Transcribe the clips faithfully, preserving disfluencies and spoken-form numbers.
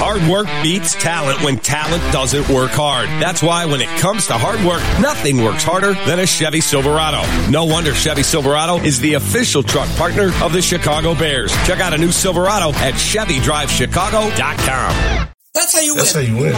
Hard work beats talent when talent doesn't work hard. That's why when it comes to hard work, nothing works harder than a Chevy Silverado. No wonder Chevy Silverado is the official truck partner of the Chicago Bears. Check out a new Silverado at Chevy Drive Chicago dot com. That's how you That's win. how you win.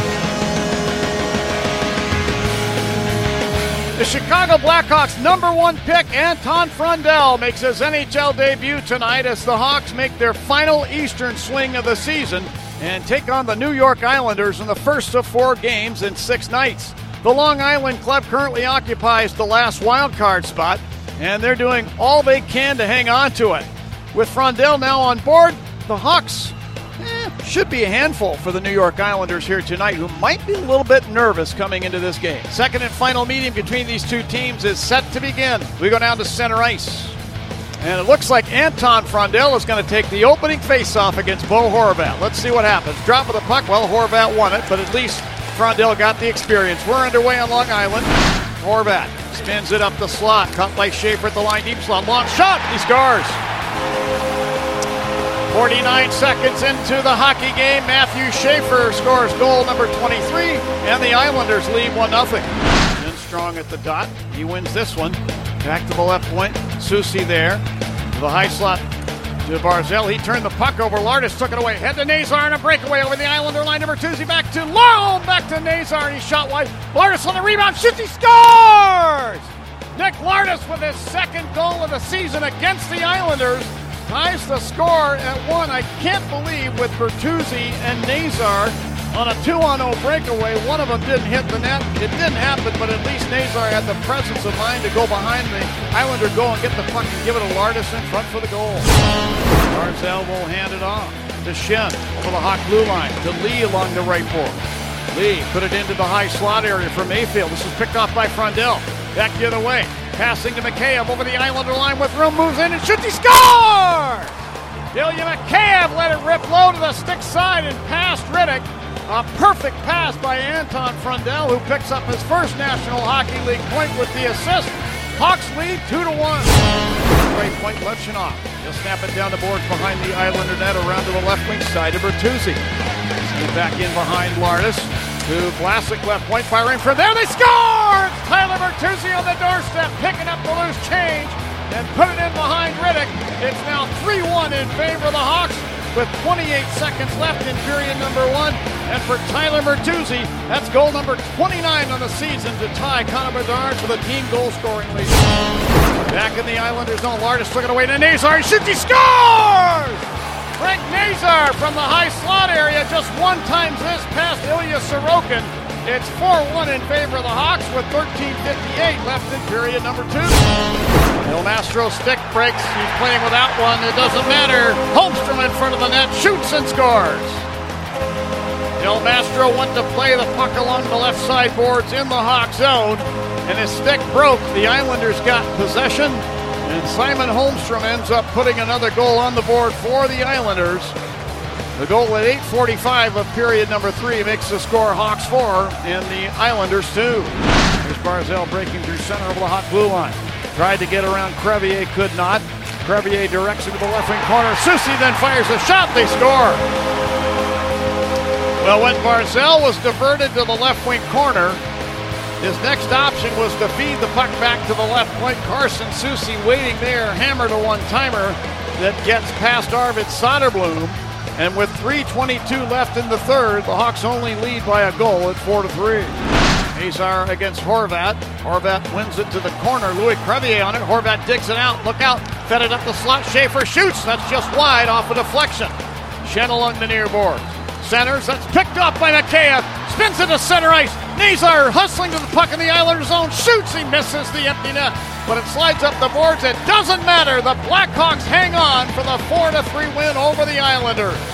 The Chicago Blackhawks' number one pick, Anton Frundell, makes his N H L debut tonight as the Hawks make their final Eastern swing of the season and take on the New York Islanders in the first of four games in six nights. The Long Island club currently occupies the last wild card spot, and they're doing all they can to hang on to it. With Frundell now on board, the Hawks eh, should be a handful for the New York Islanders here tonight, who might be a little bit nervous coming into this game. Second and final meeting between these two teams is set to begin. We go down to center ice. And it looks like Anton Frundell is going to take the opening faceoff against Bo Horvat. Let's see what happens. Drop of the puck. Well, Horvat won it, but at least Frundell got the experience. We're underway on Long Island. Horvat spins it up the slot. Cut by Schaefer at the line. Deep slot. Long shot. He scores. forty-nine seconds into the hockey game. Matthew Schaefer scores goal number twenty-three, and the Islanders lead one nothing. Strong at the dot. He wins this one. Back to the left point. Soucy there. To the high slot to Barzell. He turned the puck over. Lardis took it away. Head to Nazar and a breakaway over the Islander line. Number two, back to Laurel. Back to Nazar and he shot wide. Lardis on the rebound. Shoots. He scores! Nick Lardis with his second goal of the season against the Islanders. Ties the score at one. I can't believe with Bertuzzi and Nazar on a two-on-oh breakaway. One of them didn't hit the net. It didn't happen, but at least Nazar had the presence of mind to go behind the Islander goal and get the puck and give it to Lardis in front for the goal. Barzell will hand it off to Shen over the Hawk blue line to Lee along the right board. Lee put it into the high slot area for Mayfield. This is picked off by Frundell. Back the other way. Passing to Mikheyev over the Islander line with room. Moves in and shoots. He scores! Ilya Mikheyev let it rip low to the stick side and past Riddick. A perfect pass by Anton Frundell, who picks up his first National Hockey League point with the assist. Hawks lead two to one. Right point, Levchinov. He'll snap it down the boards behind the Islander net around to the left wing side to Bertuzzi. Get back in behind Lardis to Vlasic, left point, firing from there. They score! It's Tyler Bertuzzi on the doorstep, picking up the loose change and put it in behind Riddick. It's now three one in favor of the Hawks with twenty-eight seconds left in period number one. And for Tyler Bertuzzi, that's goal number twenty-nine on the season to tie Connor Bedard for the team goal-scoring lead. Back in the Islanders zone, Lardis took it away to Nazar. He shoots, he scores! Frank Nazar from the high slot area just one times this past Ilya Sorokin. It's four one in favor of the Hawks with thirteen fifty-eight left in period number two. El Mastro stick breaks. He's playing without one. It doesn't matter. Holmstrom in front of the net shoots and scores. El Mastro went to play the puck along the left side boards in the Hawk zone, and his stick broke. The Islanders got possession, and Simon Holmstrom ends up putting another goal on the board for the Islanders. The goal at eight forty-five of period number three makes the score Hawks four and the Islanders two. Here's Barzell breaking through center of the Hawk blue line. Tried to get around Crevier, could not. Crevier directs him to the left wing corner. Soucy then fires a shot. They score. Well, when Barzell was diverted to the left wing corner, his next option was to feed the puck back to the left point. Carson Soucy waiting there, hammered a one-timer that gets past Arvid Soderblom. And with three twenty-two left in the third, the Hawks only lead by a goal at four to three. Nazar against Horvat. Horvat wins it to the corner. Louis Crevier on it. Horvat digs it out. Look out. Fed it up the slot. Schaefer shoots. That's just wide off a deflection. Shen along the near boards. Centers. That's picked up by Mikheyev. Spins it to center ice. Nazar hustling to the puck in the Islander zone. Shoots. He misses the empty net. But it slides up the boards. It doesn't matter. The Blackhawks hang on for the four to three win over the Islanders.